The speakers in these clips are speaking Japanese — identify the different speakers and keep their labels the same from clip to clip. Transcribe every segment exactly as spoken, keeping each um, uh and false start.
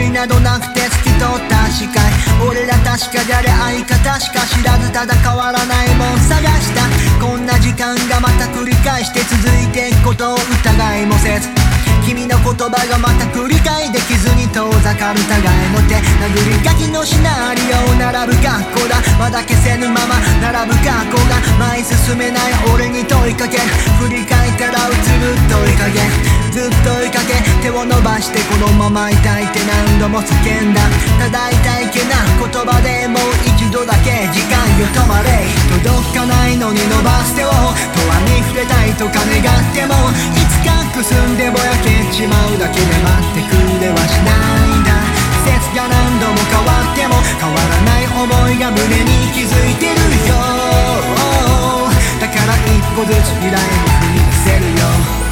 Speaker 1: りなどなくて透き通った視界。俺ら確かであれ相方しか知らず、ただ変わらないもん探した。こんな時間がまた繰り返して続いていくことを疑いもせず、君の言葉がまた繰り返できずに遠ざかる互いの手。殴り書きのシナリオ並ぶ学校だ、まだ消せぬまま並ぶ過去が前進めない俺に問いかける。振り返ったら映る問いかけ、ずっと追いかけ手を伸ばしてこのままいたいって何度も叫んだ。ただ痛いけな言葉でもう一度だけ時間よ止まれ。届かないのに伸ばす手を永遠に触れたいとか願っても、いつかくすんでぼやけちまうだけで待ってくれはしないんだ。季節が何度も変わっても変わらない想いが胸に気づいてるよ。だから一歩ずつ未来に踏み出せるよ。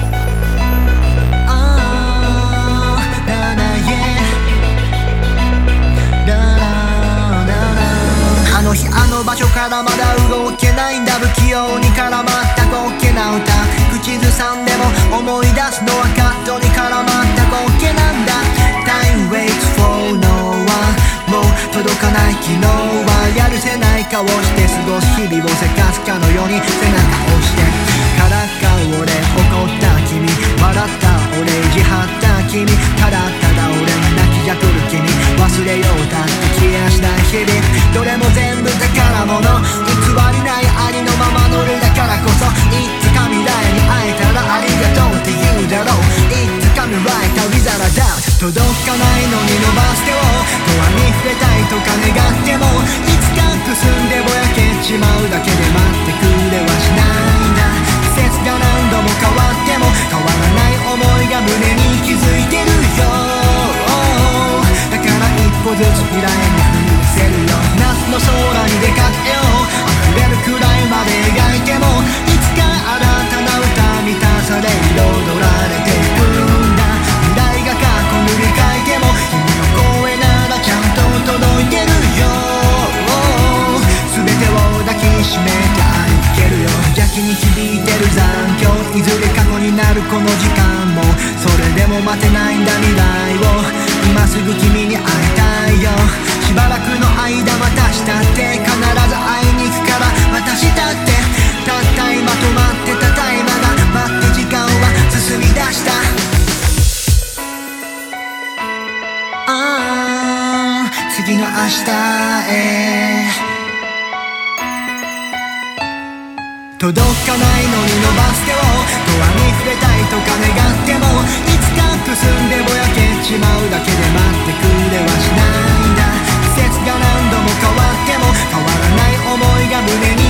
Speaker 1: あの日あの場所からまだ動けないんだ。不器用に絡まった滑稽な歌、口ずさんでも思い出すのはカットに絡まった滑稽なんだ。 Time waits for no one、 もう届かない昨日はやるせない顔して過ごす日々をせかすかのように背中を押して、からかう俺怒った君、笑った俺意地張った君、ただただ俺に泣きじゃくる君、忘れようだって気がしない日々、どれも全部宝物、偽りないありのままの俺だからこそ、いつか未来に会えたらありがとうって言うだろう。いつか未来た Without a doubt、 届かないのに伸ばす手を永遠に触れたいとか願っても、いつかくすんでぼやけちまうだけで待ってくれはしないんだ。季節が何度も変わっても変わらない想いが胸に気づいてるよ。だから一歩ずつ未来に踏み出せるよ。夏の空に出かけよう、溢れるくらいまで描いても、いつか新たな歌満たされ彩られていくんだ。未来が過去塗り替えても君の声ならちゃんと届いてるよ。全てを抱きしめて歩けるよ。邪気に響いてる残響、いずれ過去になるこの時間も、それでも待てないんだ未来を、今すぐ君に会いたいよ。しばらくの間またしたって必ず会いに行くから、またしたってたった今止まってたタイマーが待って時間は進み出した。ああ次の明日へ届かないのに伸ばす手を永遠に触れたいとか願っても、いつかくすんでぼやけちまうだけで待ってくれはしないんだ。季節が何度も変わっても変わらない想いが胸に